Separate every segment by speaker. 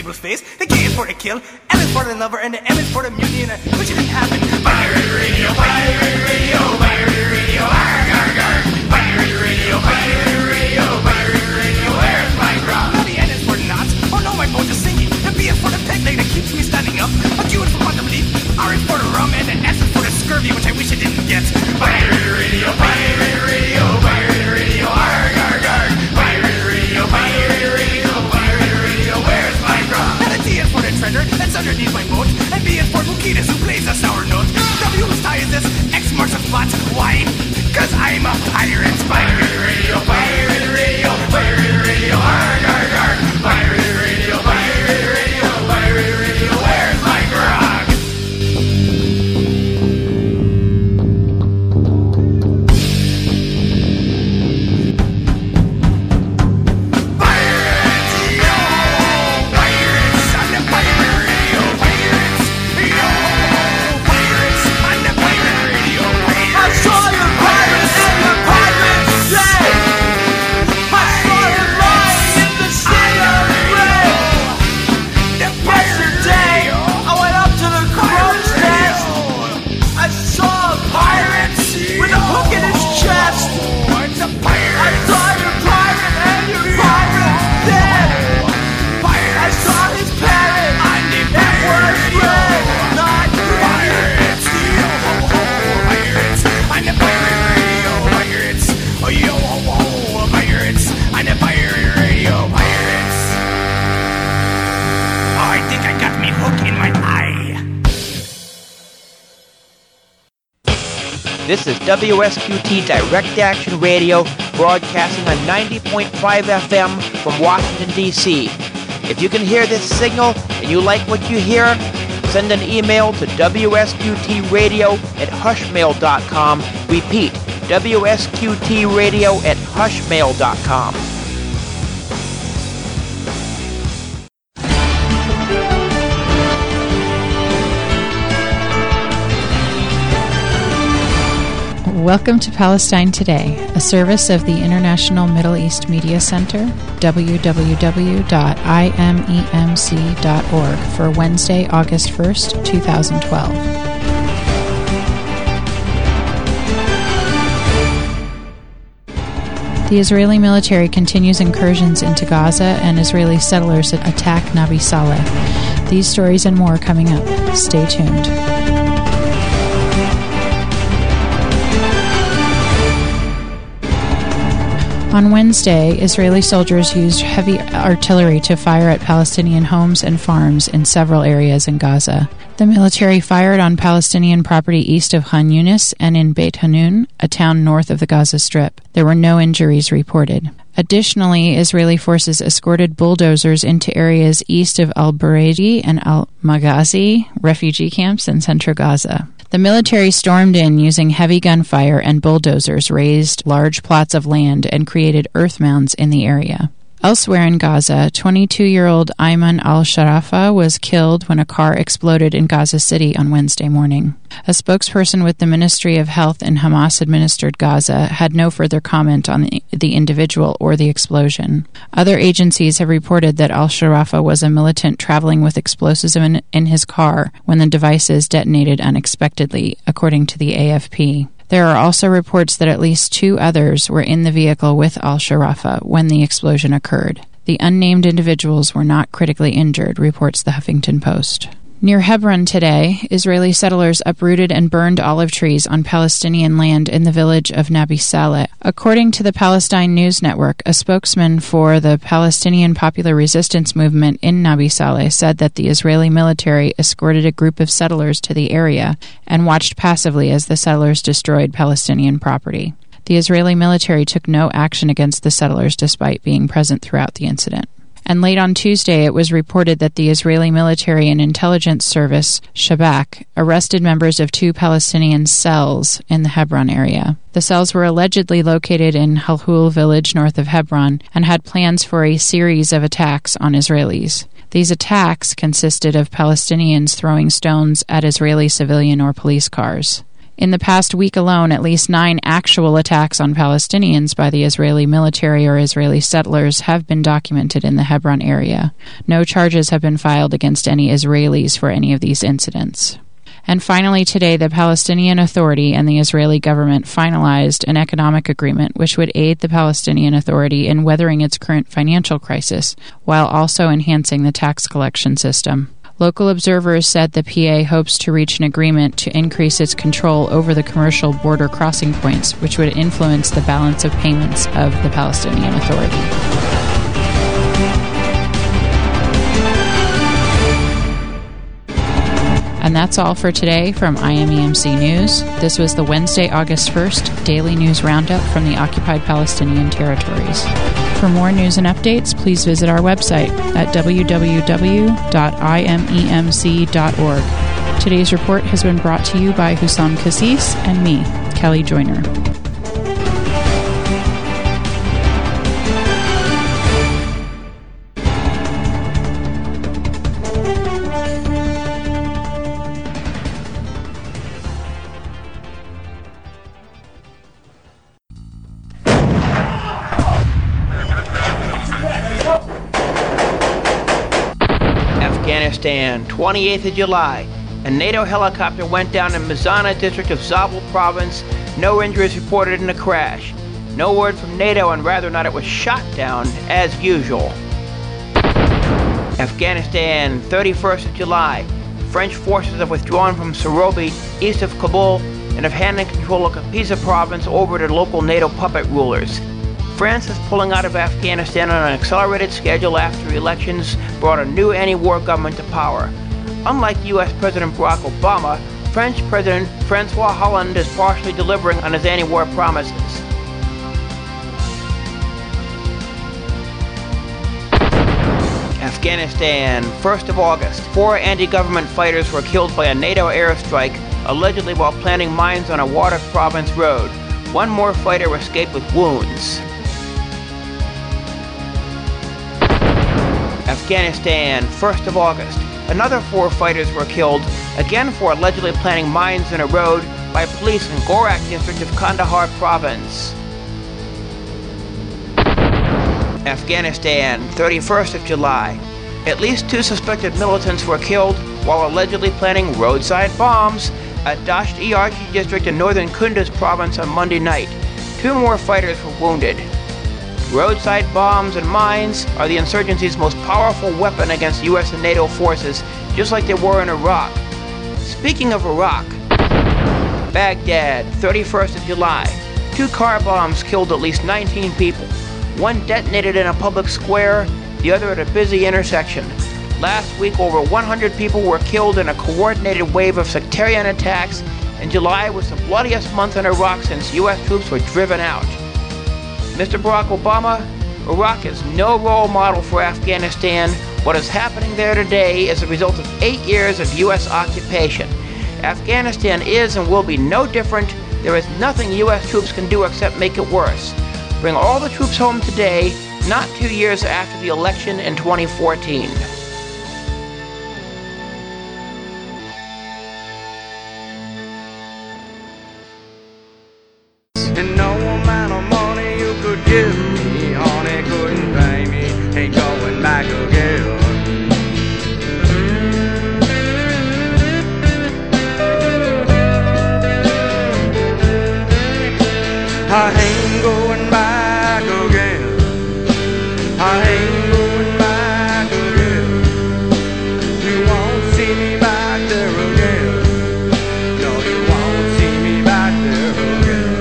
Speaker 1: people's face. The K is for the kill, L is for the lover, and the M is for the mutiny, and which didn't happen. Pirate radio, pirate radio, pirate radio, arg, arg, arg. Pirate radio, pirate radio, pirate radio, where's my grog? Now the N is for the knots, oh no, my bones are sinking. The B is for the peg leg that keeps me standing up. A Q is for quantum leap, R is for the rum, and the S is for the scurvy, which I wish I didn't get. Pirate radio, pirate radio, pirate radio, arg, arg, arg. Pirate radio, pirate radio, pirate radio, where's my grog? And the T is for the treasure that's underneath my boat, and B is for Bukitas who plays a sour note. W whose tie is this, X marks the spot. Why? Cause I'm a pirate. Pirate radio, pirate radio, pirate radio, arg, arg, arg. Pirate radio, pirate radio, pirate radio, where's my grog? Pirates, yo! Pirates on the pirate radio, pirates, yo! Pirates on the pirate radio, pirates. I saw your pirates in the pirates day. I saw you lying in the sea of red. Yesterday, I went up to the crow's nest. I saw a pirate with a hook in his chest. I saw your pirate and your pirate dead. I saw his parrot. It was red, not pirates. Pirates on the pirate radio, pirates. Oh, yo, oh, oh, pirates on the pirate radio, pirates. Oh, I think I got me hook in my eye.
Speaker 2: This is WSQT Direct Action Radio, broadcasting on 90.5 FM from Washington, D.C. If you can hear this signal and you like what you hear, send an email to WSQTradio@hushmail.com. Repeat, WSQTradio@hushmail.com.
Speaker 3: Welcome to Palestine Today, a service of the International Middle East Media Center, www.imemc.org, for Wednesday, August 1st, 2012. The Israeli military continues incursions into Gaza, and Israeli settlers attack Nabi Saleh. These stories and more coming up. Stay tuned. On Wednesday, Israeli soldiers used heavy artillery to fire at Palestinian homes and farms in several areas in Gaza. The military fired on Palestinian property east of Khan Yunis and in Beit Hanun, a town north of the Gaza Strip. There were no injuries reported. Additionally, Israeli forces escorted bulldozers into areas east of Al-Baradi and Al-Maghazi refugee camps in central Gaza. The military stormed in using heavy gunfire, and bulldozers raised large plots of land and created earth mounds in the area. Elsewhere in Gaza, 22-year-old Ayman al-Sharafa was killed when a car exploded in Gaza City on Wednesday morning. A spokesperson with the Ministry of Health in Hamas-administered Gaza had no further comment on the individual or the explosion. Other agencies have reported that al-Sharafa was a militant traveling with explosives in his car when the devices detonated unexpectedly, according to the AFP. There are also reports that at least 2 others were in the vehicle with al-Sharafa when the explosion occurred. The unnamed individuals were not critically injured, reports the Huffington Post. Near Hebron today, Israeli settlers uprooted and burned olive trees on Palestinian land in the village of Nabi Saleh. According to the Palestine News Network, a spokesman for the Palestinian Popular Resistance Movement in Nabi Saleh said that the Israeli military escorted a group of settlers to the area and watched passively as the settlers destroyed Palestinian property. The Israeli military took no action against the settlers despite being present throughout the incident. And late on Tuesday, it was reported that the Israeli military and intelligence service, Shabak, arrested members of 2 Palestinian cells in the Hebron area. The cells were allegedly located in Halhul village north of Hebron and had plans for a series of attacks on Israelis. These attacks consisted of Palestinians throwing stones at Israeli civilian or police cars. In the past week alone, at least 9 actual attacks on Palestinians by the Israeli military or Israeli settlers have been documented in the Hebron area. No charges have been filed against any Israelis for any of these incidents. And finally today, the Palestinian Authority and the Israeli government finalized an economic agreement which would aid the Palestinian Authority in weathering its current financial crisis, while also enhancing the tax collection system. Local observers said the PA hopes to reach an agreement to increase its control over the commercial border crossing points, which would influence the balance of payments of the Palestinian Authority. And that's all for today from IMEMC News. This was the Wednesday, August 1st Daily News Roundup from the occupied Palestinian territories. For more news and updates, please visit our website at www.imemc.org. Today's report has been brought to you by Hussam Kassis and me, Kelly Joyner.
Speaker 2: Afghanistan, 28th of July. A NATO helicopter went down in Mizana district of Zabul province. No injuries reported in the crash. No word from NATO on whether or not it was shot down as usual. Afghanistan, 31st of July. French forces have withdrawn from Sorobi, east of Kabul, and have handed control of Kapisa province over to local NATO puppet rulers. France is pulling out of Afghanistan on an accelerated schedule after elections brought a new anti-war government to power. Unlike U.S. President Barack Obama, French President Francois Hollande is partially delivering on his anti-war promises. Afghanistan, 1st of August. 4 anti-government fighters were killed by a NATO airstrike, allegedly while planting mines on a Wardak province road. 1 more fighter escaped with wounds. Afghanistan, 1st of August. Another 4 fighters were killed, again for allegedly planting mines in a road by police in Gorak district of Kandahar province. Afghanistan, 31st of July. At least 2 suspected militants were killed while allegedly planting roadside bombs at Dasht-e-Archi district in northern Kunduz province on Monday night. 2 more fighters were wounded. Roadside bombs and mines are the insurgency's most powerful weapon against U.S. and NATO forces, just like they were in Iraq. Speaking of Iraq, Baghdad, 31st of July. 2 car bombs killed at least 19 people. 1 detonated in a public square, the other at a busy intersection. Last week, over 100 people were killed in a coordinated wave of sectarian attacks, and July was the bloodiest month in Iraq since U.S. troops were driven out. Mr. Barack Obama, Iraq is no role model for Afghanistan. What is happening there today is a result of 8 years of U.S. occupation. Afghanistan is and will be no different. There is nothing U.S. troops can do except make it worse. Bring all the troops home today, not 2 years after the election in 2014.
Speaker 4: And no amount of money you could give me, honey, couldn't pay me, ain't going back again. I ain't going back again. I ain't going back again. You won't see me back there again. No, you won't see me back there again.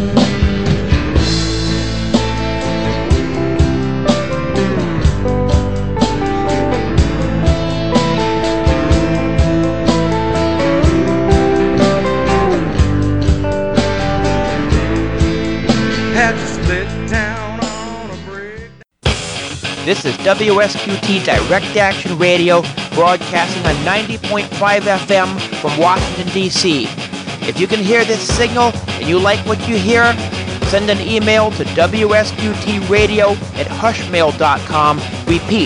Speaker 4: Had to split town on a brick.
Speaker 2: This is WSQT Direct Action Radio, broadcasting on 90.5 FM from Washington, D.C. If you can hear this signal and you like what you hear, send an email to WSQTradio@hushmail.com. Repeat,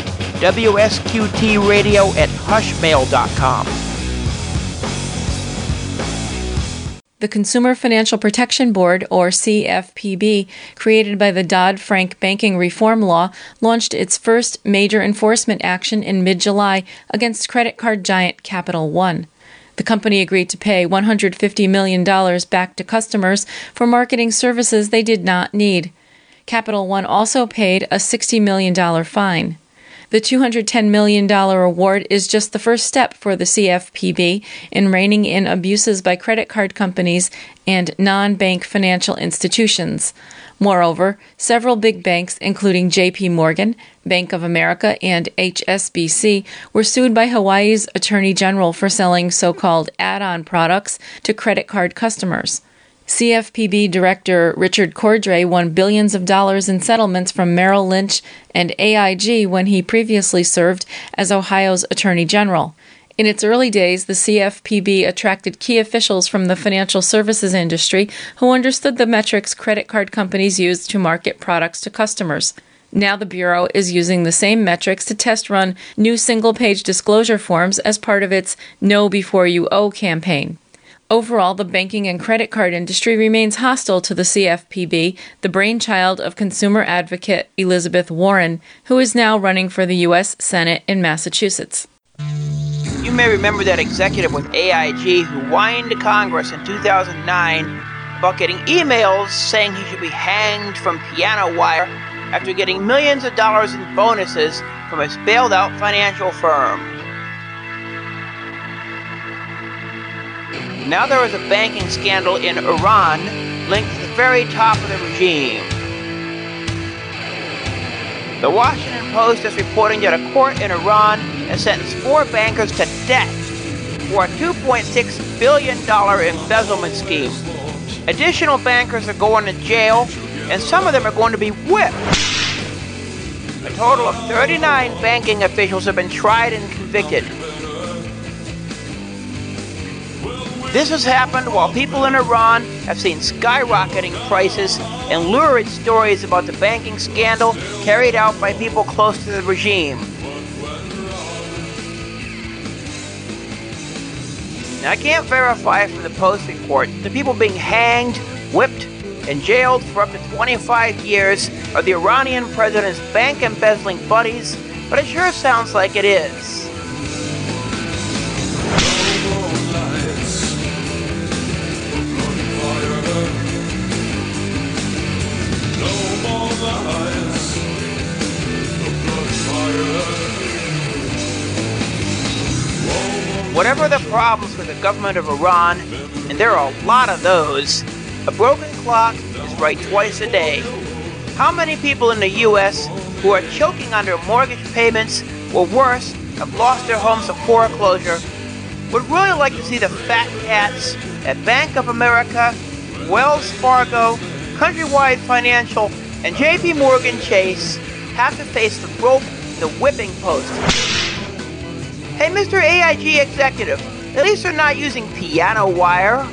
Speaker 2: WSQTradio@hushmail.com.
Speaker 5: The Consumer Financial Protection Board, or CFPB, created by the Dodd-Frank banking reform law, launched its first major enforcement action in mid-July against credit card giant Capital One. The company agreed to pay $150 million back to customers for marketing services they did not need. Capital One also paid a $60 million fine. The $210 million award is just the first step for the CFPB in reining in abuses by credit card companies and non-bank financial institutions. Moreover, several big banks, including J.P. Morgan, Bank of America, and HSBC, were sued by Hawaii's Attorney General for selling so-called add-on products to credit card customers. CFPB Director Richard Cordray won billions of dollars in settlements from Merrill Lynch and AIG when he previously served as Ohio's Attorney General. In its early days, the CFPB attracted key officials from the financial services industry who understood the metrics credit card companies used to market products to customers. Now the Bureau is using the same metrics to test-run new single-page disclosure forms as part of its Know Before You Owe campaign. Overall, the banking and credit card industry remains hostile to the CFPB, the brainchild of consumer advocate Elizabeth Warren, who is now running for the U.S. Senate in Massachusetts.
Speaker 2: You may remember that executive with AIG who whined to Congress in 2009 about getting emails saying he should be hanged from piano wire after getting millions of dollars in bonuses from his bailed-out financial firm. Now there is a banking scandal in Iran linked to the very top of the regime. The Washington Post is reporting that a court in Iran has sentenced 4 bankers to death for a $2.6 billion embezzlement scheme. Additional bankers are going to jail, and some of them are going to be whipped. A total of 39 banking officials have been tried and convicted. This has happened while people in Iran have seen skyrocketing prices and lurid stories about the banking scandal carried out by people close to the regime. Now, I can't verify from the Post report that people being hanged, whipped, and jailed for up to 25 years are the Iranian president's bank embezzling buddies, but it sure sounds like it is. Whatever the problems with the government of Iran, and there are a lot of those, a broken clock is right twice a day. How many people in the U.S. who are choking under mortgage payments or worse, have lost their homes to foreclosure, would really like to see the fat cats at Bank of America, Wells Fargo, Countrywide Financial, and J.P. Morgan Chase have to face the rope and the whipping post. Hey, Mr. AIG executive, at least they're not using piano wire.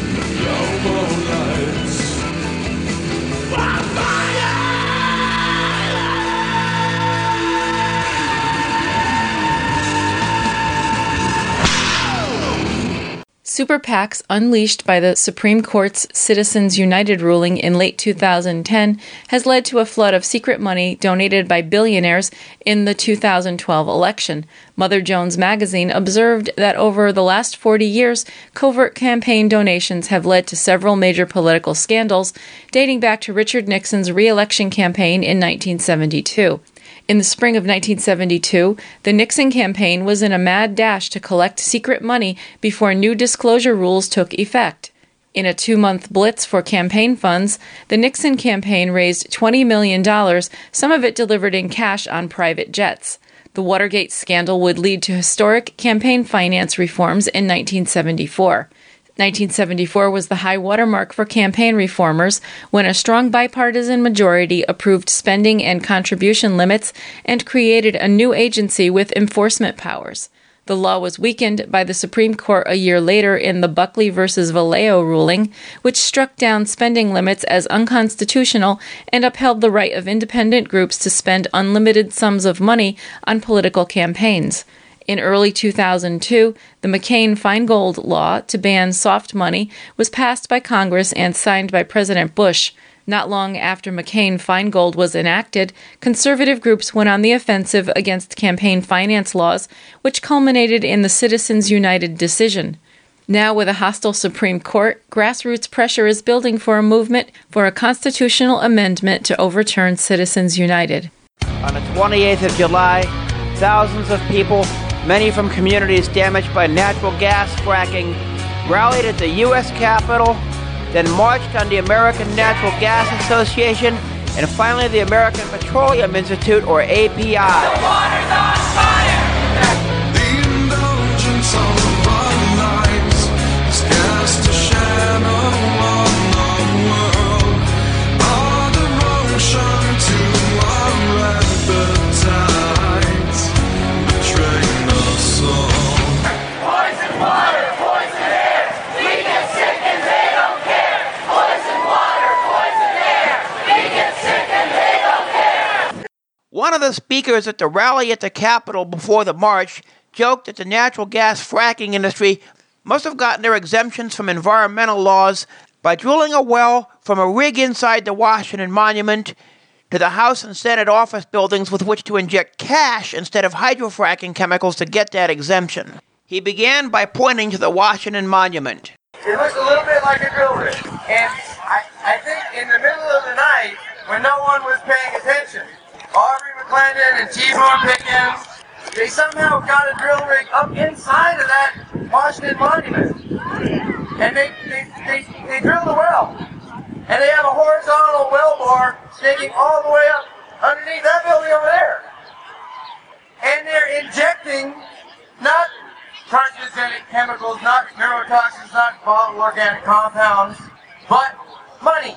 Speaker 5: Super PACs unleashed by the Supreme Court's Citizens United ruling in late 2010 has led to a flood of secret money donated by billionaires in the 2012 election. Mother Jones magazine observed that over the last 40 years, covert campaign donations have led to several major political scandals, dating back to Richard Nixon's re-election campaign in 1972. In the spring of 1972, the Nixon campaign was in a mad dash to collect secret money before new disclosure rules took effect. In a 2-month blitz for campaign funds, the Nixon campaign raised $20 million, some of it delivered in cash on private jets. The Watergate scandal would lead to historic campaign finance reforms in 1974. 1974 was the high watermark for campaign reformers when a strong bipartisan majority approved spending and contribution limits and created a new agency with enforcement powers. The law was weakened by the Supreme Court a year later in the Buckley v. Valeo ruling, which struck down spending limits as unconstitutional and upheld the right of independent groups to spend unlimited sums of money on political campaigns. In early 2002, the McCain-Feingold law to ban soft money was passed by Congress and signed by President Bush. Not long after McCain-Feingold was enacted, conservative groups went on the offensive against campaign finance laws, which culminated in the Citizens United decision. Now, with a hostile Supreme Court, grassroots pressure is building for a movement for a constitutional amendment to overturn Citizens United.
Speaker 2: On the 28th of July, thousands of people, many from communities damaged by natural gas fracking, rallied at the U.S. Capitol, then marched on the American Natural Gas Association, and finally the American Petroleum Institute, or API.
Speaker 1: The water's on fire!
Speaker 6: The indulgence of our lives has cast a shadow on the world. Our devotion to our appetites betraying us all.
Speaker 1: Poison water, poison air, we get sick and they don't care. Poison water, poison air, we get sick and they don't care.
Speaker 2: One of the speakers at the rally at the Capitol before the march joked that the natural gas fracking industry must have gotten their exemptions from environmental laws by drilling a well from a rig inside the Washington Monument to the House and Senate office buildings with which to inject cash instead of hydrofracking chemicals to get that exemption. He began by pointing to the Washington Monument.
Speaker 7: It looks a little bit like a drill rig. And I think in the middle of the night, when no one was paying attention, Aubrey McClendon and T-Bone Pickens, they somehow got a drill rig up inside of that Washington Monument. And they drilled a well. And they have a horizontal well bore sticking all the way up underneath that building over there. And they're injecting not carcinogenic chemicals, not neurotoxins, not volatile organic compounds, but money.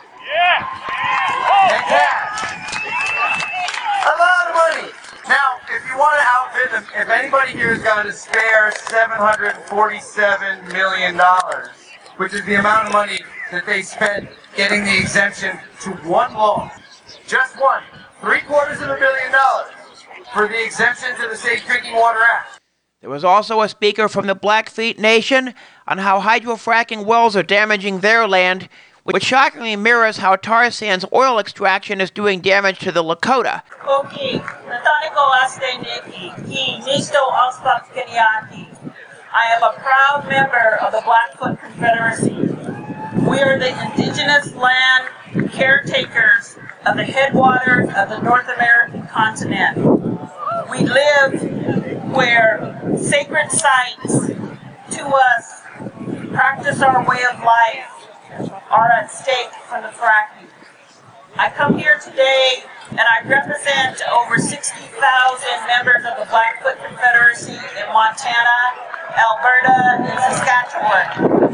Speaker 7: And cash. A lot of money. Now, if you want to outbid them, if anybody here has got a spare $747 million, which is the amount of money that they spent getting the exemption to one law, just one, $750 million for the exemption to the Safe Drinking Water Act.
Speaker 2: There was also a speaker from the Blackfeet Nation on how hydrofracking wells are damaging their land, which shockingly mirrors how tar sands oil extraction is doing damage to the Lakota.
Speaker 8: Okay, Nataniko Asteniki, Ki Nisto Auspak Kenyaki. I am a proud member of the Blackfoot Confederacy. We are the indigenous land caretakers of the headwaters of the North American continent. We live where sacred sites to us, practice our way of life, are at stake from the fracking. I come here today and I represent over 60,000 members of the Blackfoot Confederacy in Montana, Alberta, and Saskatchewan.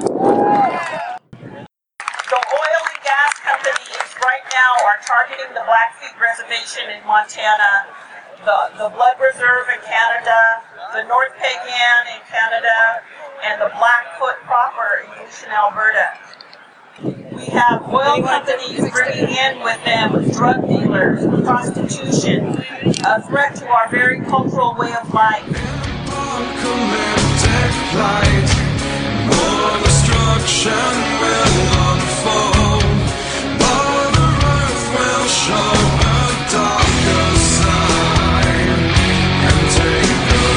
Speaker 8: The oil and gas companies right now are targeting the Blackfeet Reservation in Montana, the Blood Reserve in Canada, the North Peigan in Canada, and the Blackfoot proper in Goshen, Alberta. We have oil companies bringing in with them drug dealers, prostitution, a threat to our very cultural way of life.
Speaker 6: Apocalyptic light, more destruction will unfold. Mother Earth will show her darker side and take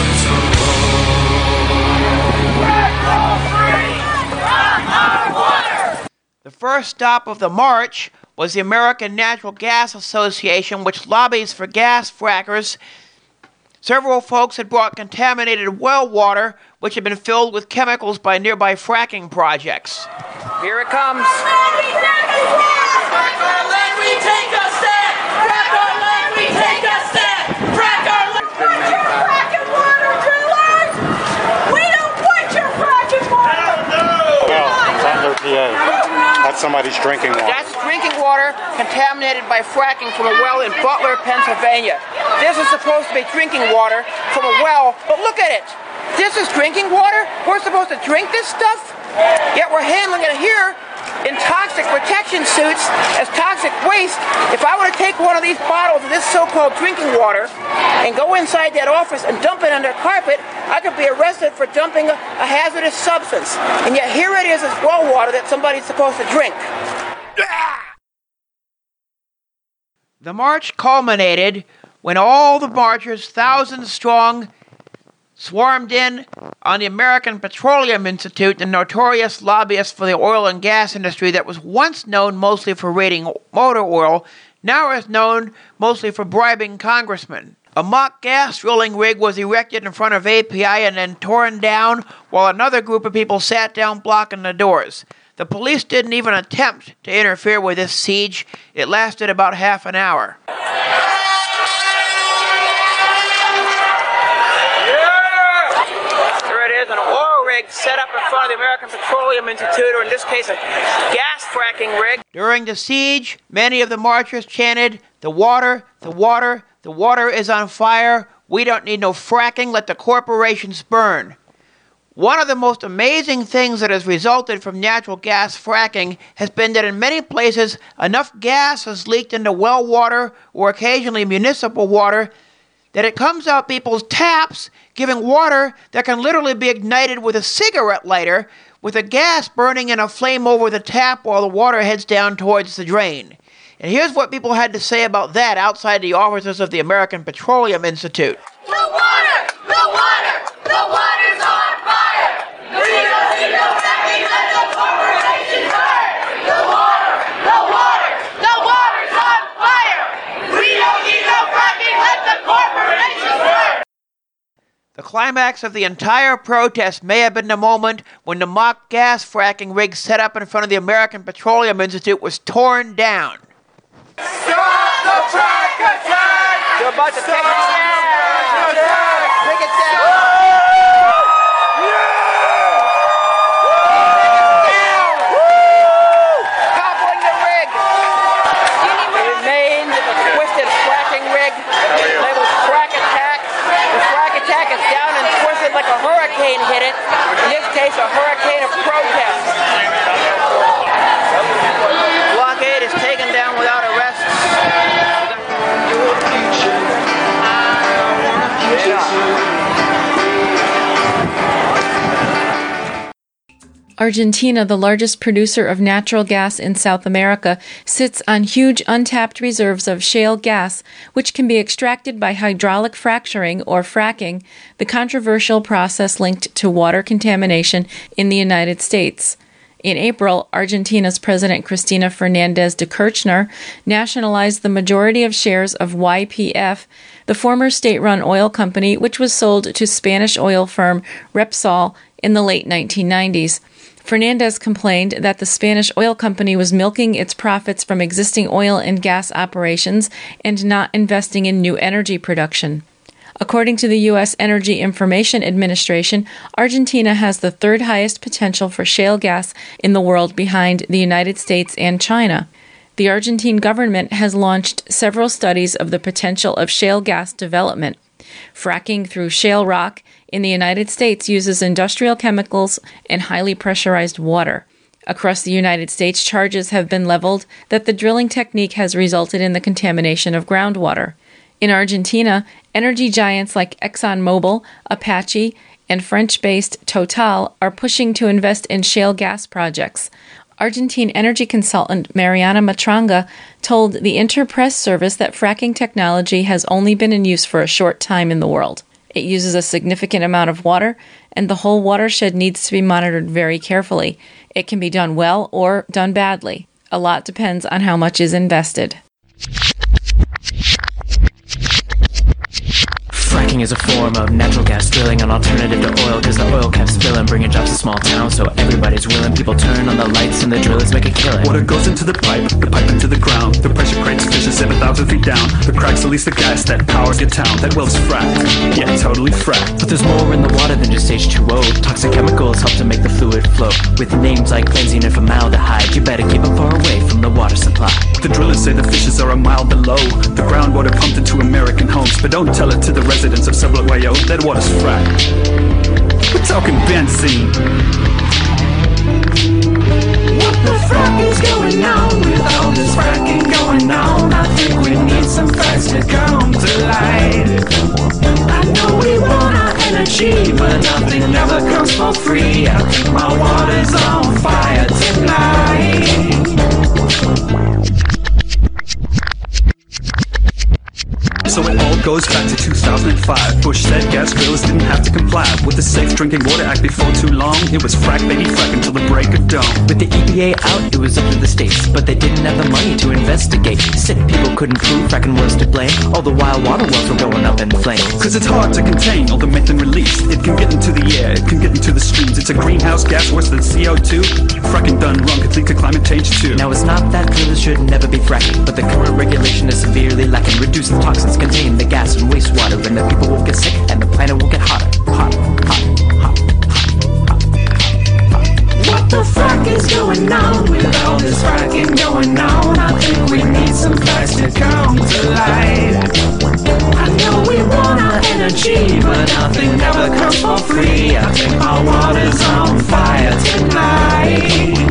Speaker 6: control.
Speaker 2: The first stop of the march was the American Natural Gas Association, which lobbies for gas frackers. Several folks had brought contaminated well water, which had been filled with chemicals by nearby fracking projects. Here it comes.
Speaker 1: Frack our land, we take a stand! Frack our land, we take a stand! Frack our land! Want your fracking water, drillers? We don't want your fracking water!
Speaker 9: Well, it's under PA. That's somebody's drinking water.
Speaker 2: That's drinking water contaminated by fracking from a well in Butler, Pennsylvania. This is supposed to be drinking water from a well, but look at it. This is drinking water? We're supposed to drink this stuff? Yet we're handling it here in toxic protection suits as toxic waste. If I were to take one of these bottles of this so-called drinking water and go inside that office and dump it under the carpet, I could be arrested for dumping a hazardous substance. And yet here it is as well water that somebody's supposed to drink. The march culminated when all the marchers, thousands strong, swarmed in on the American Petroleum Institute, the notorious lobbyist for the oil and gas industry that was once known mostly for raiding motor oil, now is known mostly for bribing congressmen. A mock gas drilling rig was erected in front of API and then torn down while another group of people sat down blocking the doors. The police didn't even attempt to interfere with this siege. It lasted about half an hour. An oil rig set up in front of the American Petroleum Institute, or in this case a gas fracking rig. During the siege, many of the marchers chanted, "The water, the water, the water is on fire. We don't need no fracking. Let the corporations burn." One of the most amazing things that has resulted from natural gas fracking has been that in many places enough gas has leaked into well water or occasionally municipal water that it comes out people's taps, giving water that can literally be ignited with a cigarette lighter, with the gas burning in a flame over the tap while the water heads down towards the drain. And here's what people had to say about that outside the offices of the American Petroleum Institute.
Speaker 10: The water! The water! The water's on fire! We don't need no fracking, let the corporations burn! The water! The water! The water's on fire! We don't need no fracking, let the corporations burn!
Speaker 2: The climax of the entire protest may have been the moment when the mock gas fracking rig set up in front of the American Petroleum Institute was torn down.
Speaker 10: Stop the frack attack!
Speaker 2: You're about to take it down! Take it down! Toppling the rig! It remains a twisted fracking rig labeled Frack Attack. The Frack Attack is down and twisted like a hurricane hit it. In this case, a hurricane of protest. Blockade is taken down without arrest.
Speaker 5: Argentina, the largest producer of natural gas in South America, sits on huge untapped reserves of shale gas, which can be extracted by hydraulic fracturing or fracking, the controversial process linked to water contamination in the United States. In April, Argentina's President Cristina Fernández de Kirchner nationalized the majority of shares of YPF, the former state-run oil company which was sold to Spanish oil firm Repsol in the late 1990s. Fernandez complained that the Spanish oil company was milking its profits from existing oil and gas operations and not investing in new energy production. According to the U.S. Energy Information Administration, Argentina has the third highest potential for shale gas in the world behind the United States and China. The Argentine government has launched several studies of the potential of shale gas development. Fracking through shale rock in the United States uses industrial chemicals and highly pressurized water. Across the United States, charges have been leveled that the drilling technique has resulted in the contamination of groundwater. In Argentina, energy giants like ExxonMobil, Apache, and French-based Total are pushing to invest in shale gas projects. Argentine energy consultant Mariana Matranga told the Interpress service that fracking technology has only been in use for a short time in the world. It uses a significant amount of water, and the whole watershed needs to be monitored very carefully. It can be done well or done badly. A lot depends on how much is invested.
Speaker 11: Fracking is a form of natural gas drilling, an alternative to oil, cause the oil kept spilling, bringing jobs to small towns, so everybody's willing. People turn on the lights and the drillers make a killing.
Speaker 12: Water goes into the pipe into the ground. The pressure creates fishes 7,000 feet down. The cracks release the gas that powers your town. That well's fracked, yeah, totally fracked.
Speaker 11: But there's more in the water than just H2O. Toxic chemicals help to make the fluid flow. With names like benzene and formaldehyde, you better keep it far away from the water supply.
Speaker 12: The drillers say the fishes are a mile below. The groundwater pumped into American homes, but don't tell it to the residents of Subway. That water's fracked. We're talking benzene. What?
Speaker 11: the frack is going on? With all this fracking going on, I think we need some facts to come to light. I know we want our energy, but nothing ever comes for free. I think my water's on fire tonight.
Speaker 12: So it all goes back to 2005. Bush said gas drillers didn't have to comply with the Safe Drinking Water Act before too long. It was frack, baby, frack until the break of dawn.
Speaker 11: With the EPA out, it was up to the states, but they didn't have the money to investigate. Sick people couldn't prove fracking was to blame. All the while water wells were going up in flames.
Speaker 12: Cause it's hard to contain all the methane released. It can get into the air, it can get into the streams. It's a greenhouse gas worse than CO2. Fracking done wrong could lead to climate change too.
Speaker 11: Now it's not that drillers should never be fracking, but the current regulation is severely lacking. Reduce the toxins contained the gas and wastewater, and the people won't get sick and the planet will get hotter. What the frack is going on? With all this fracking going on, I think we need some facts to come to light. I know we want our energy, but nothing ever comes for free. I think our water's on fire tonight.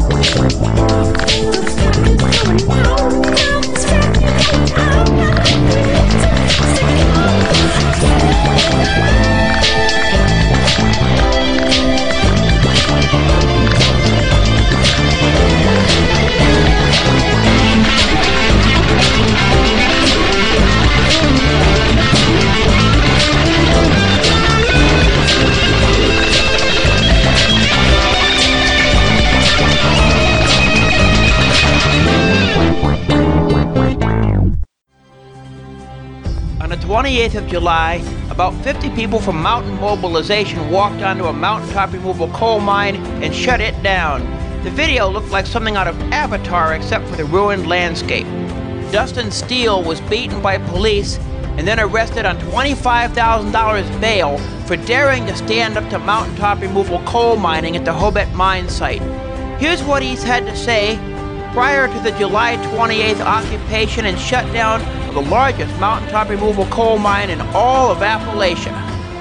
Speaker 2: On the 28th of July, about 50 people from Mountain Mobilization walked onto a mountaintop removal coal mine and shut it down. The video looked like something out of Avatar except for the ruined landscape. Dustin Steele was beaten by police and then arrested on $25,000 bail for daring to stand up to mountaintop removal coal mining at the Hobet mine site. Here's what he's had to say prior to the July 28th occupation and shutdown of the largest mountaintop removal coal mine in all of Appalachia.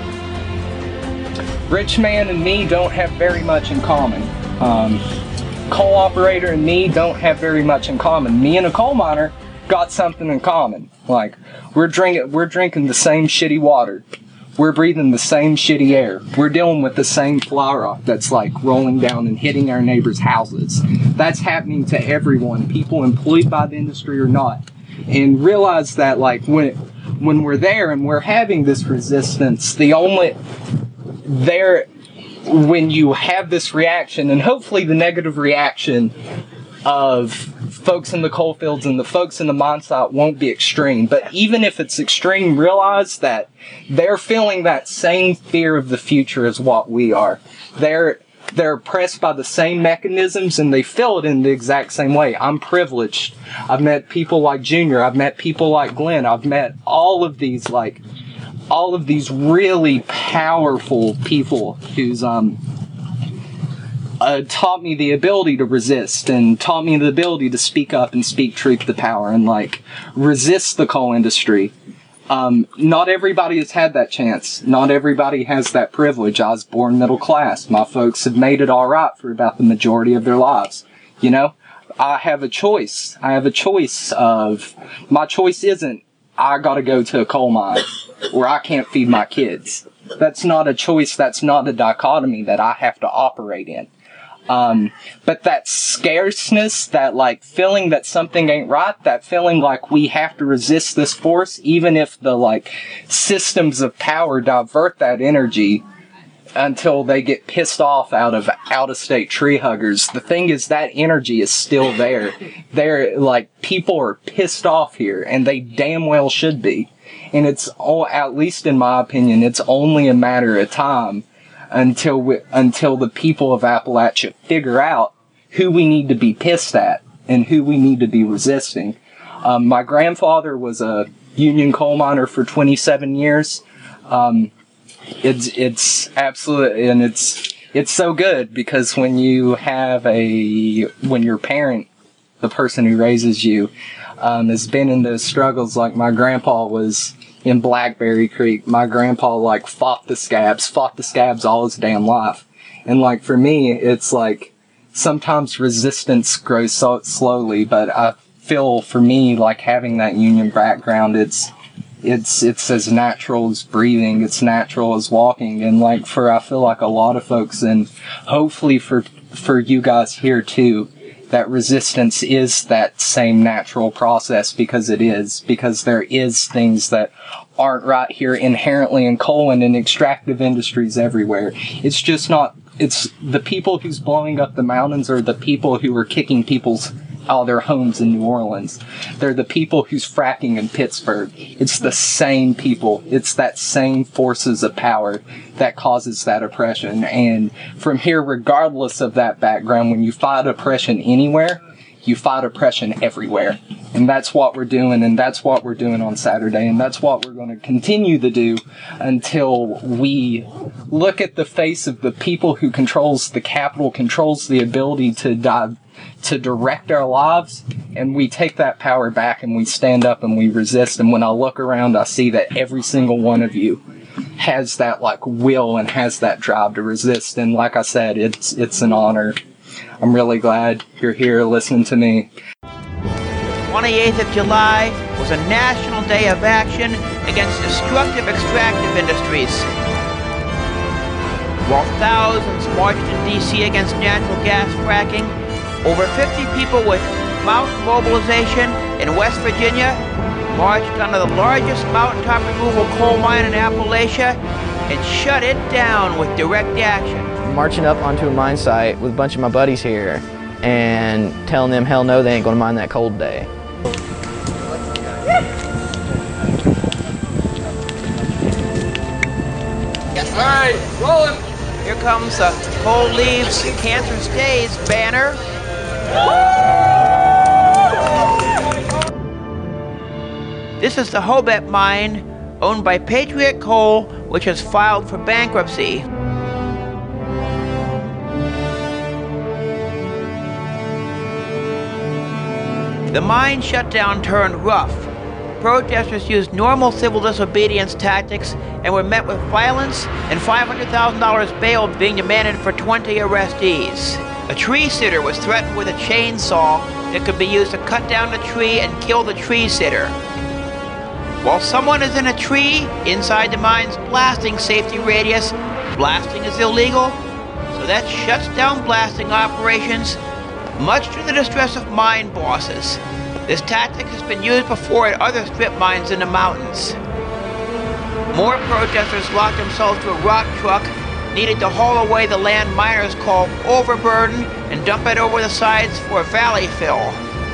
Speaker 13: Rich man and me don't have very much in common. Coal operator and me don't have very much in common. Me and a coal miner got something in common. Like, we're drinking the same shitty water. We're breathing the same shitty air. We're dealing with the same fly rock that's like rolling down and hitting our neighbors' houses. That's happening to everyone, people employed by the industry or not. And realize that like when we're there and we're having this resistance, when you have this reaction, and hopefully the negative reaction of folks in the coal fields and the folks in the mine site won't be extreme. But even if it's extreme, realize that they're feeling that same fear of the future as what we are. They're oppressed by the same mechanisms and they feel it in the exact same way. I'm privileged. I've met people like Junior. I've met people like Glenn. I've met all of these really powerful people who's taught me the ability to resist and taught me the ability to speak up and speak truth to power and like resist the coal industry. Not everybody has had that chance. Not everybody has that privilege. I was born middle class. My folks have made it all right for about the majority of their lives. You know, I have a choice. My choice isn't I gotta go to a coal mine or I can't feed my kids. That's not a choice. That's not a dichotomy that I have to operate in. But that scarceness, that like feeling that something ain't right, that feeling like we have to resist this force, even if the like systems of power divert that energy until they get pissed off out of out-of-state tree huggers. The thing is that energy is still there. They're like, people are pissed off here and they damn well should be. And it's all, at least in my opinion, it's only a matter of time until the people of Appalachia figure out who we need to be pissed at and who we need to be resisting. My grandfather was a union coal miner for 27 years. It's absolute, and it's so good because when your parent, the person who raises you, has been in those struggles, like my grandpa was in Blackberry Creek. My grandpa like fought the scabs all his damn life. And like for me, it's like sometimes resistance grows so slowly, but I feel for me, like having that union background, it's as natural as breathing, it's natural as walking, and like I feel like a lot of folks, and hopefully for you guys here too, that resistance is that same natural process, because there is things that aren't right here inherently in coal and in extractive industries everywhere. It's just not, it's the people who's blowing up the mountains or the people who are kicking people's out of their homes in New Orleans. They're the people who's fracking in Pittsburgh. It's the same people. It's that same forces of power that causes that oppression. And from here, regardless of that background, when you fight oppression anywhere, you fight oppression everywhere. And that's what we're doing, and that's what we're doing on Saturday, and that's what we're going to continue to do until we look at the face of the people who controls the capital, controls the ability to direct our lives, and we take that power back and we stand up and we resist. And when I look around, I see that every single one of you has that will and has that drive to resist. And like I said, it's an honor. I'm really glad you're here listening to me.
Speaker 2: 28th of July was a national day of action against destructive extractive industries. While thousands marched in D.C. against natural gas fracking, over 50 people with Mountain Mobilization in West Virginia marched onto the largest mountaintop removal coal mine in Appalachia and shut it down with direct action.
Speaker 14: Marching up onto a mine site with a bunch of my buddies here and telling them, hell no, they ain't gonna mine that coal today.
Speaker 2: All right, rolling. Here comes the Coal Leaves Cancer Stays banner. This is the Hobet mine, owned by Patriot Coal, which has filed for bankruptcy. The mine shutdown turned rough. Protesters used normal civil disobedience tactics and were met with violence and $500,000 bail being demanded for 20 arrestees. A tree sitter was threatened with a chainsaw that could be used to cut down the tree and kill the tree sitter. While someone is in a tree inside the mine's blasting safety radius, blasting is illegal, so that shuts down blasting operations, much to the distress of mine bosses. This tactic has been used before at other strip mines in the mountains. More protesters locked themselves to a rock truck needed to haul away the land miners call overburden and dump it over the sides for valley fill.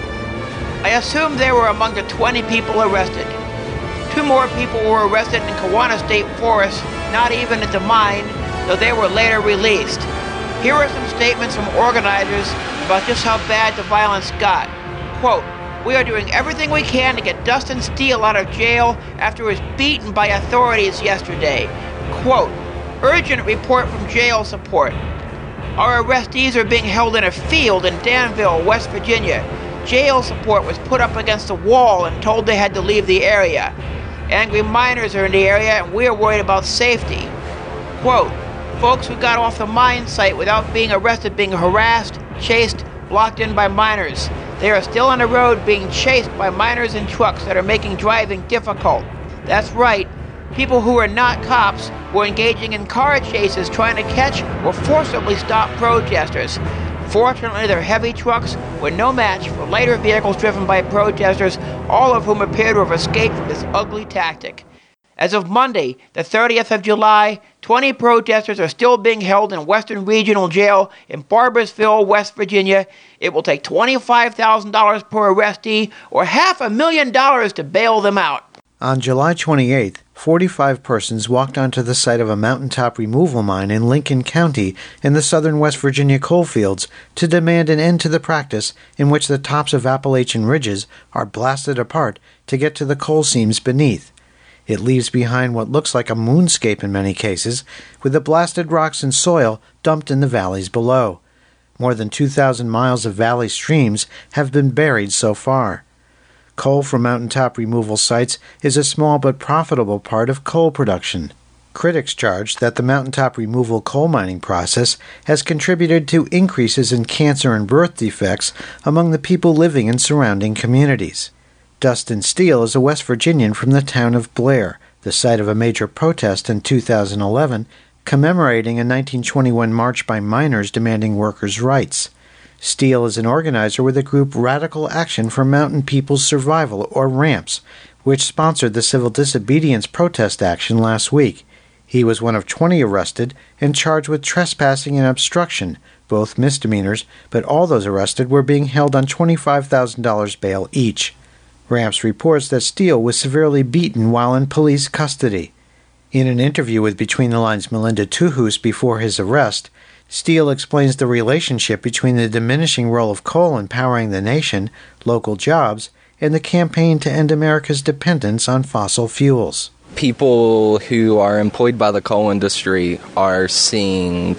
Speaker 2: I assume they were among the 20 people arrested. 2 more people were arrested in Kawana State Forest, not even at the mine, though they were later released. Here are some statements from organizers about just how bad the violence got. Quote, "We are doing everything we can to get Dustin Steele out of jail after he was beaten by authorities yesterday." Quote, "Urgent report from jail support. Our arrestees are being held in a field in Danville, West Virginia. Jail support was put up against a wall and told they had to leave the area. Angry miners are in the area and we are worried about safety." Quote, "Folks who got off the mine site without being arrested being harassed, chased, blocked in by miners. They are still on the road being chased by miners and trucks that are making driving difficult." That's right. People who are not cops were engaging in car chases trying to catch or forcibly stop protesters. Fortunately, their heavy trucks were no match for lighter vehicles driven by protesters, all of whom appear to have escaped from this ugly tactic. As of Monday, the 30th of July, 20 protesters are still being held in Western Regional Jail in Barboursville, West Virginia. It will take $25,000 per arrestee or $500,000 to bail them out.
Speaker 15: On July 28th, 45 persons walked onto the site of a mountaintop removal mine in Lincoln County in the southern West Virginia coalfields to demand an end to the practice in which the tops of Appalachian ridges are blasted apart to get to the coal seams beneath. It leaves behind what looks like a moonscape in many cases, with the blasted rocks and soil dumped in the valleys below. More than 2,000 miles of valley streams have been buried so far. Coal from mountaintop removal sites is a small but profitable part of coal production. Critics charge that the mountaintop removal coal mining process has contributed to increases in cancer and birth defects among the people living in surrounding communities. Dustin Steele is a West Virginian from the town of Blair, the site of a major protest in 2011, commemorating a 1921 march by miners demanding workers' rights. Steele is an organizer with the group Radical Action for Mountain People's Survival, or RAMPS, which sponsored the civil disobedience protest action last week. He was one of 20 arrested and charged with trespassing and obstruction, both misdemeanors, but all those arrested were being held on $25,000 bail each. RAMPS reports that Steele was severely beaten while in police custody. In an interview with Between the Lines' Melinda Tuhus before his arrest, Steele explains the relationship between the diminishing role of coal in powering the nation, local jobs, and the campaign to end America's dependence on fossil fuels.
Speaker 13: People who are employed by the coal industry are seeing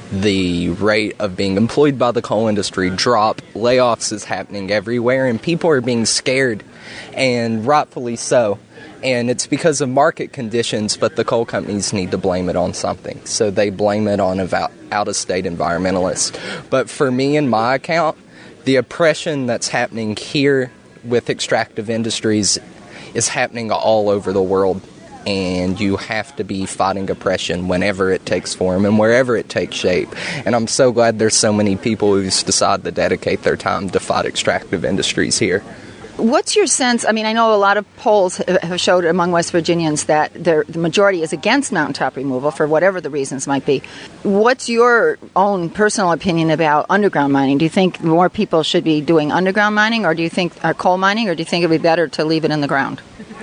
Speaker 13: the rate of being employed by the coal industry drop. Layoffs is happening everywhere, and people are being scared, and rightfully so. And it's because of market conditions, but the coal companies need to blame it on something. So they blame it on out-of-state environmentalists. But for me and my account, the oppression that's happening here with extractive industries is happening all over the world. And you have to be fighting oppression whenever it takes form and wherever it takes shape. And I'm so glad there's so many people who decide to dedicate their time to fight extractive industries here.
Speaker 16: What's your sense? I mean, I know a lot of polls have showed among West Virginians that the majority is against mountaintop removal for whatever the reasons might be. What's your own personal opinion about underground mining? Do you think more people should be doing underground mining, or do you think coal mining, or do you think it would be better to leave it in the ground?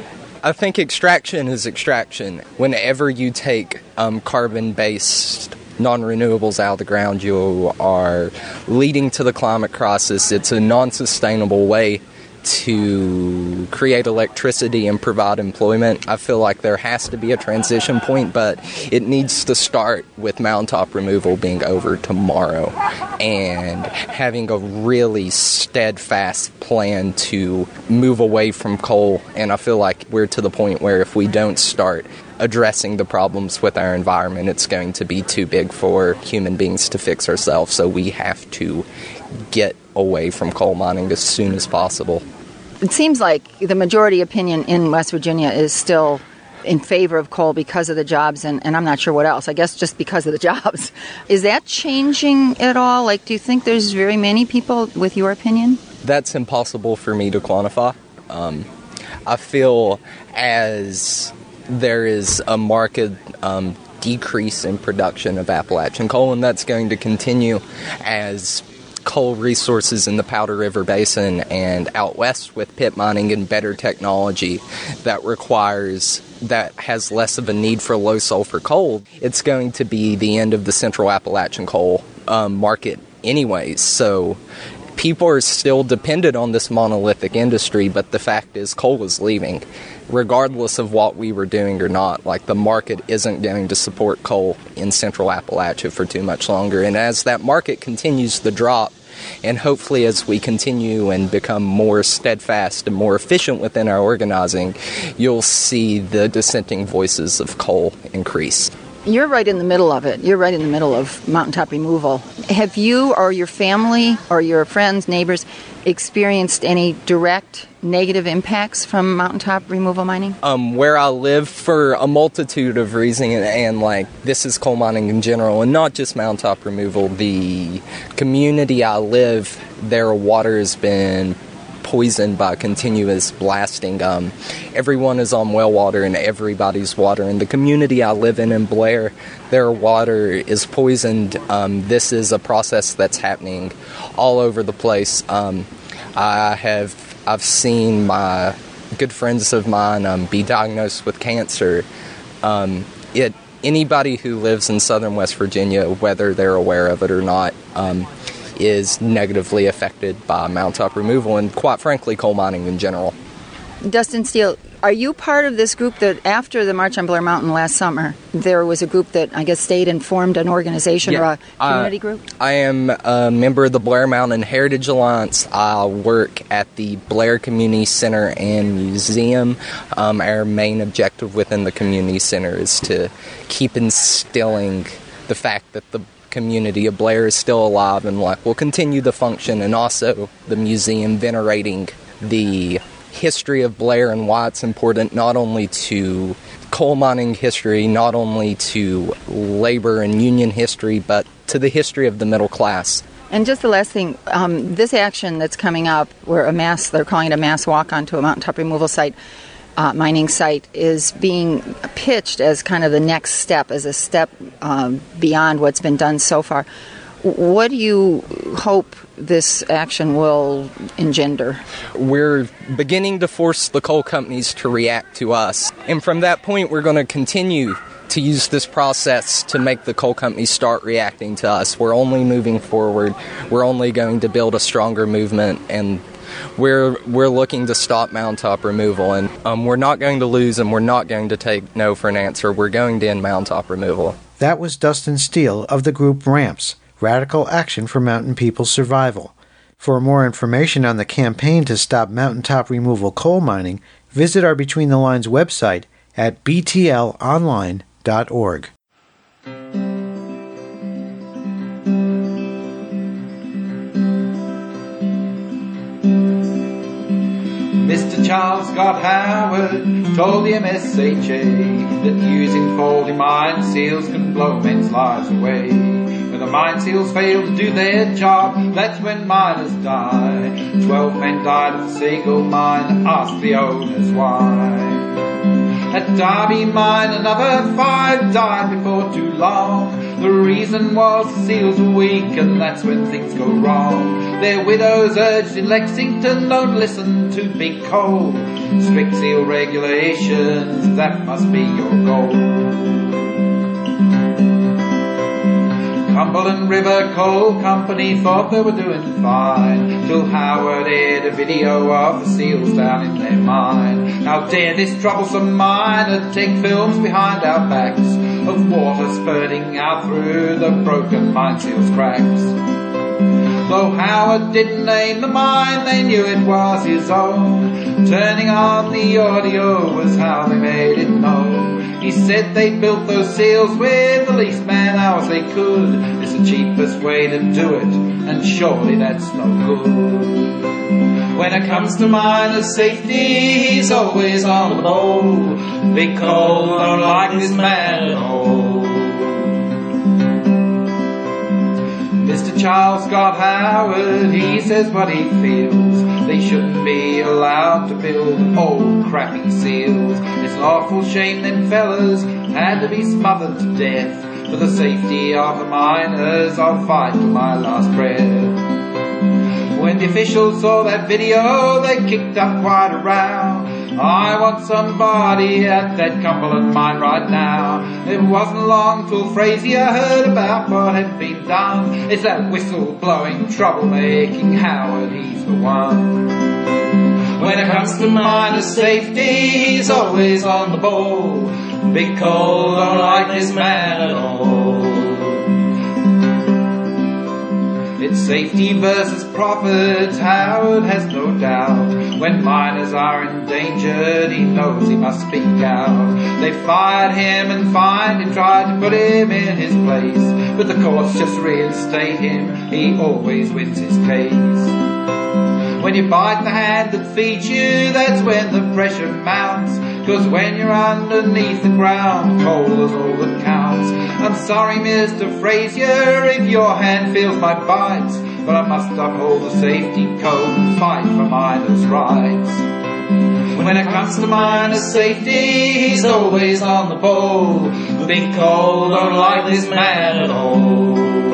Speaker 13: I think extraction is extraction. Whenever you take carbon-based non-renewables out of the ground, you are leading to the climate crisis. It's a non-sustainable way to create electricity and provide employment. I feel like there has to be a transition point, but it needs to start with mountaintop removal being over tomorrow and having a really steadfast plan to move away from coal. And I feel like we're to the point where if we don't start addressing the problems with our environment, it's going to be too big for human beings to fix ourselves. So we have to get away from coal mining as soon as possible.
Speaker 16: It seems like the majority opinion in West Virginia is still in favor of coal because of the jobs, and I'm not sure what else. I guess just because of the jobs. Is that changing at all? Like, do you think there's very many people with your opinion?
Speaker 13: That's impossible for me to quantify. I feel as there is a marked decrease in production of Appalachian coal, and that's going to continue as coal resources in the Powder River Basin and out west with pit mining and better technology that has less of a need for low sulfur coal. It's going to be the end of the Central Appalachian coal market anyways. So people are still dependent on this monolithic industry, but the fact is coal is leaving. Regardless of what we were doing or not, like, the market isn't going to support coal in Central Appalachia for too much longer. And as that market continues to drop, and hopefully as we continue and become more steadfast and more efficient within our organizing, you'll see the dissenting voices of coal increase.
Speaker 16: You're right in the middle of it. You're right in the middle of mountaintop removal. Have you or your family or your friends, neighbors, experienced any direct negative impacts from mountaintop removal mining?
Speaker 13: Where I live, for a multitude of reasons, and like, this is coal mining in general, and not just mountaintop removal. The community I live, their water has been poisoned by continuous blasting. Everyone is on well water, and everybody's water. In the community I live in Blair, their water is poisoned. This is a process that's happening all over the place. I've seen my good friends of mine be diagnosed with cancer. Anybody who lives in southern West Virginia, whether they're aware of it or not, is negatively affected by mountaintop removal and, quite frankly, coal mining in general.
Speaker 16: Dustin Steele, Are you part of this group that after the March on Blair Mountain last summer, there was a group that I guess stayed and formed an organization or a community group?
Speaker 13: I am a member of the Blair Mountain Heritage Alliance. I work at the Blair Community Center and Museum. Our main objective within the community center is to keep instilling the fact that the community of Blair is still alive and will continue to function, and also the museum venerating the history of Blair and why it's important not only to coal mining history, not only to labor and union history, but to the history of the middle class.
Speaker 16: And just the last thing, this action that's coming up, where they're calling it a mass walk onto a mountaintop removal site, mining site, is being pitched as kind of the next step, as a step beyond what's been done so far. What do you hope this action will engender?
Speaker 13: We're beginning to force the coal companies to react to us. And from that point, we're going to continue to use this process to make the coal companies start reacting to us. We're only moving forward. We're only going to build a stronger movement, and we're looking to stop mountaintop removal. And we're not going to lose, and we're not going to take no for an answer. We're going to end mountaintop removal.
Speaker 15: That was Dustin Steele of the group RAMPS, Radical Action for Mountain People's Survival. For more information on the campaign to stop mountaintop removal coal mining, visit our Between the Lines website at btlonline.org.
Speaker 17: Mr. Charles Scott Howard told the MSHA that using faulty mine seals can blow men's lives away. When the mine seals fail to do their job, that's when miners die. 12 men died at the Seagull mine, ask the owners why. At Derby mine another 5 died before too long. The reason was the seals were weak, and that's when things go wrong. Their widows urged in Lexington, don't listen to big coal. Strict seal regulations, that must be your goal. Cumberland River Coal Company thought they were doing fine, till Howard aired a video of the seals down in their mine. How dare this troublesome miner take films behind our backs of water spurting out through the broken mine seal's cracks. Though Howard didn't name the mine, they knew it was his own. Turning on the audio was how they made it known. He said they built those seals with the least man hours they could. It's the cheapest way to do it, and surely that's no good. When it comes to miner's safety, he's always on the ball. Big Coal don't like this man at all. Mr. Charles Scott Howard, he says what he feels. They shouldn't be allowed to build old crappy seals. It's an awful shame them fellas had to be smothered to death. For the safety of the miners, I'll fight to my last breath. When the officials saw that video, they kicked up quite a row. I want somebody at that Cumberland mine right now. It wasn't long till Frazier heard about what had been done. It's that whistle-blowing, trouble-making Howard, he's the one. When it comes to miner's safety, he's always on the ball. Big Coal don't like this man at all. It's safety versus profit, Howard has no doubt. When miners are endangered, he knows he must speak out. They fired him and fined him, tried to put him in his place, but the courts just reinstate him, he always wins his case. When you bite the hand that feeds you, that's when the pressure mounts. 'Cause when you're underneath the ground, coal is all that counts. I'm sorry, Mr. Frazier, if your hand feels my bites, but I must uphold the safety code and fight for miners' rights. When it comes to miners' safety, he's always on the ball. Big Coal don't like this man at all.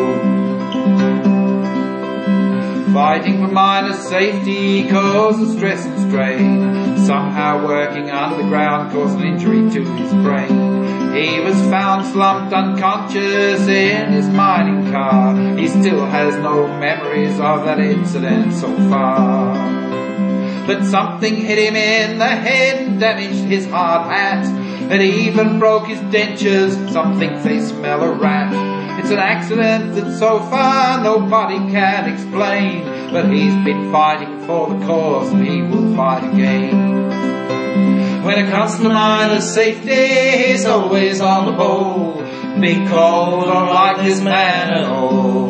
Speaker 17: Fighting for miners' safety causes stress and strain. Somehow working underground caused an injury to his brain. He was found slumped unconscious in his mining car. He still has no memories of that incident so far. but something hit him in the head and damaged his hard hat. It even broke his dentures, some think they smell a rat. It's an accident that so far nobody can explain, but he's been fighting for the cause and he will fight again. When it comes to miners' safety, he's always on the ball. Big Cole don't like this man at all.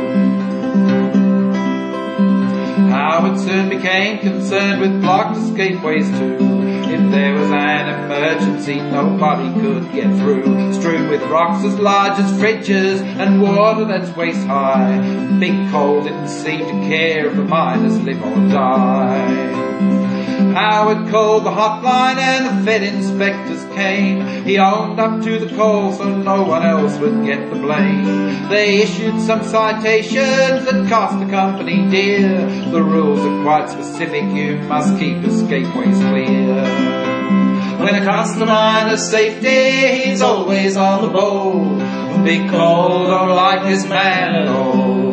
Speaker 17: Howard soon became concerned with blocked escapeways too. If there was an emergency, nobody could get through. Strewn with rocks as large as fridges and water that's waist high, Big Cole didn't seem to care if the miners live or die. Howard called the hotline and the Fed inspectors came. He owned up to the call so no one else would get the blame. They issued some citations that cost the company dear. The rules are quite specific, you must keep escapeways clear. When it comes to miners' safety, he's always on the ball. Big Cole don't like this man at all.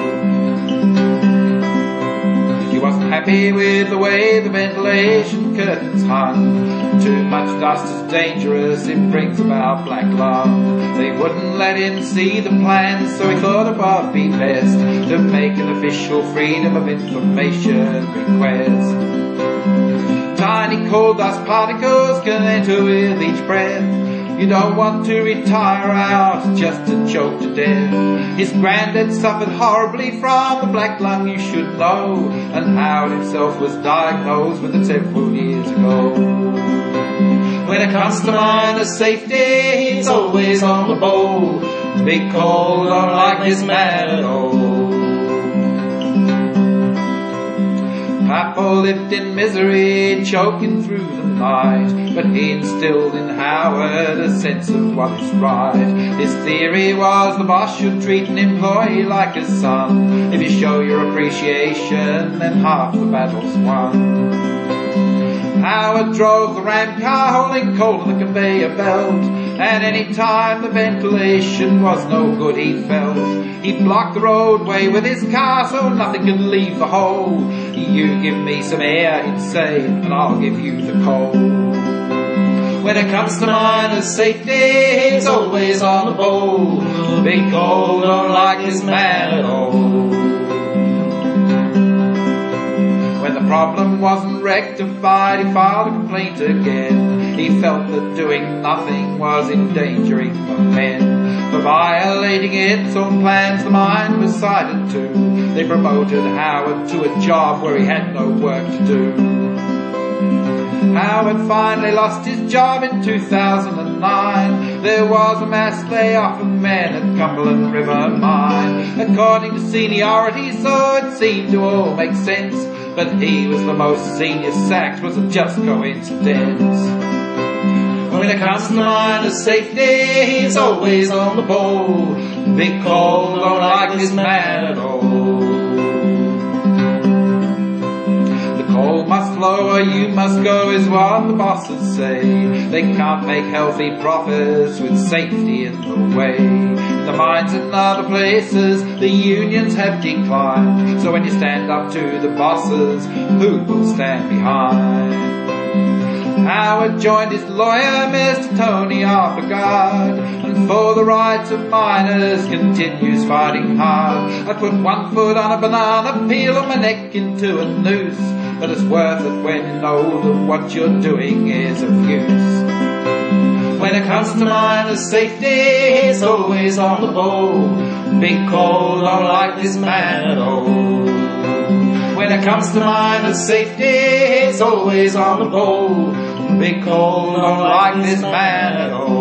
Speaker 17: He wasn't happy with the way the ventilation curtains hung. Too much dust is dangerous, it brings about black lung. They wouldn't let him see the plans, so he thought it would be best to make an official freedom of information request. Tiny coal dust particles can enter with each breath. You don't want to retire out just to choke to death. His granddad suffered horribly from the black lung, you should know, and Howard himself was diagnosed with it several years ago. When it comes to miners' safety, he's always on the ball. Big Cole don't like this man at all. Papa lived in misery, choking through the night, but he instilled in Howard a sense of what is right. His theory was the boss should treat an employee like his son. If you show your appreciation, then half the battle's won. Howard drove the ram car holding coal to the conveyor belt, and any time the ventilation was no good he felt. He blocked the roadway with his car so nothing could leave the hole. You give me some air, he'd say, and I'll give you the coal. When it comes to miners' safety, he's always on the ball. Big Cole don't like this man at all. When the problem wasn't rectified, he filed a complaint again. He felt that doing nothing was endangering the men. For violating its own plans, the mine was cited too. They promoted Howard to a job where he had no work to do. Howard finally lost his job in 2009. There was a mass layoff of men at Cumberland River Mine. According to seniority, so it seemed to all make sense, but he was the most senior, sacked was a just coincidence. When it comes to miners' safety, he's always on the ball. Big Cole don't like this man at all. The coal must flow or you must go is what the bosses say. They can't make healthy profits with safety in the way. The mines and other places, the unions have declined. So when you stand up to the bosses, who will stand behind? Howard joined his lawyer, Mr. Tony Arpagard, and for the rights of miners continues fighting hard. I put one foot on a banana peel and my neck into a noose, but it's worth it when you know that what you're doing is of use. When it comes to miners' safety, he's always on the ball. Big Cole don't like this man at all. When it comes to miners' safety, he's always on the ball. Big Cole don't like this man at all.